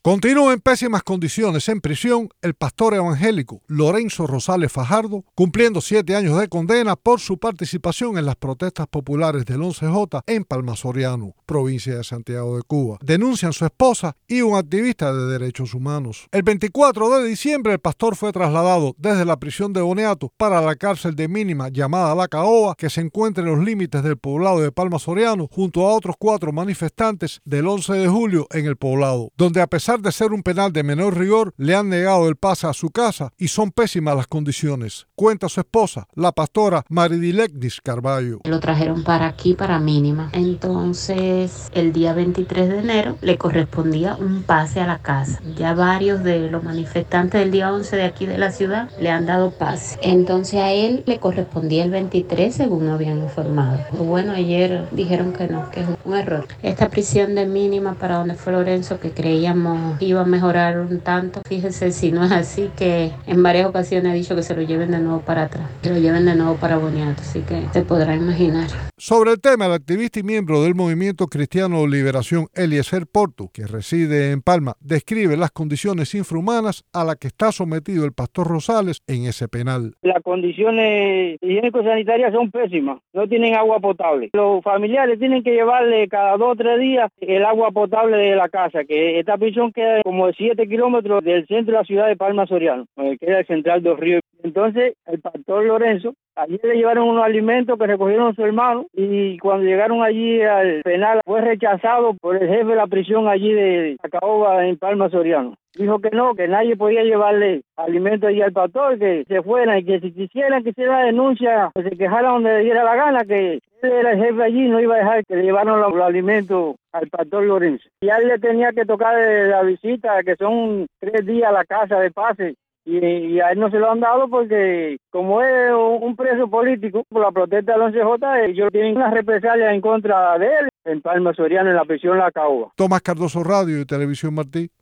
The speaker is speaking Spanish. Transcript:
Continúa en pésimas condiciones en prisión el pastor evangélico Lorenzo Rosales Fajardo, cumpliendo 7 años de condena por su participación en las protestas populares del 11J en Palma Soriano, provincia de Santiago de Cuba. Denuncian su esposa y un activista de derechos humanos. El 24 de diciembre el pastor fue trasladado desde la prisión de Boniato para la cárcel de mínima llamada La Caoba, que se encuentra en los límites del poblado de Palma Soriano, junto a otros 4 manifestantes del 11 de julio en el poblado, donde a pesar de ser un penal de menor rigor, le han negado el pase a su casa y son pésimas las condiciones. Cuenta su esposa, la pastora Maridilecnis Carballo. Lo trajeron para aquí, para mínima. Entonces, el día 23 de enero le correspondía un pase a la casa. Ya varios de los manifestantes del día 11 de aquí de la ciudad le han dado pase. Entonces, a él le correspondía el 23, según nos habían informado. Bueno, ayer dijeron que no, que es un error. Esta prisión de mínima para donde fue Lorenzo, que creíamos iba a mejorar un tanto, fíjese si no es así, que en varias ocasiones ha dicho que se lo lleven de nuevo para atrás, que lo lleven de nuevo para Boniato, así que se podrá imaginar. Sobre el tema, el activista y miembro del Movimiento Cristiano Liberación Eliezer Porto, que reside en Palma, describe las condiciones infrahumanas a las que está sometido el pastor Rosales en ese penal. Las condiciones higiénico-sanitarias son pésimas, no tienen agua potable. Los familiares tienen que llevarle cada 2 o 3 días el agua potable de la casa, que esta prisión queda como de 7 kilómetros del centro de la ciudad de Palma Soriano, que es el central de Ríos. Entonces, el pastor Lorenzo, allí le llevaron unos alimentos que recogieron su hermano y cuando llegaron allí al penal fue rechazado por el jefe de la prisión allí de La Caoba en Palma Soriano. Dijo que no, que nadie podía llevarle alimentos allí al pastor, que se fueran y que si quisieran que hiciera la denuncia, que se quejaran donde le diera la gana, que él era el jefe allí, no iba a dejar que le llevaran los alimentos al pastor Lorenzo. Y a él le tenía que tocar la visita, que son 3 días a la casa de pase. Y a él no se lo han dado porque como es un preso político por la protesta del 11J, ellos tienen unas represalias en contra de él en Palma Soriano, en la prisión La Caoba. Tomás Cardoso, Radio y Televisión Martí.